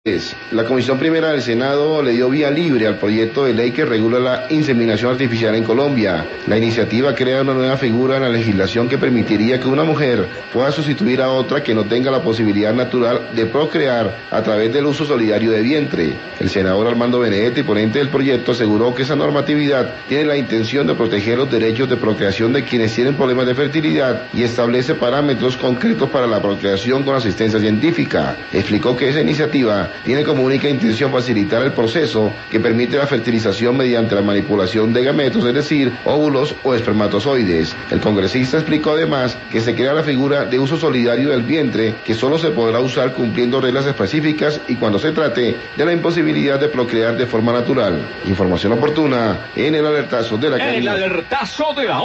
La Comisión Primera del Senado le dio vía libre al proyecto de ley que regula la inseminación artificial en Colombia. La iniciativa crea una nueva figura en la legislación que permitiría que una mujer pueda sustituir a otra que no tenga la posibilidad natural de procrear a través del uso solidario de vientre. El senador Armando Benedetti, ponente del proyecto, aseguró que esa normatividad tiene la intención de proteger los derechos de procreación de quienes tienen problemas de fertilidad y establece parámetros concretos para la procreación con asistencia científica. Explicó que esa iniciativa tiene como única intención facilitar el proceso que permite la fertilización mediante la manipulación de gametos, es decir, óvulos o espermatozoides. El congresista explicó además que se crea la figura de uso solidario del vientre, que solo se podrá usar cumpliendo reglas específicas y cuando se trate de la imposibilidad de procrear de forma natural. Información oportuna en el alertazo de la cabina. El alertazo de la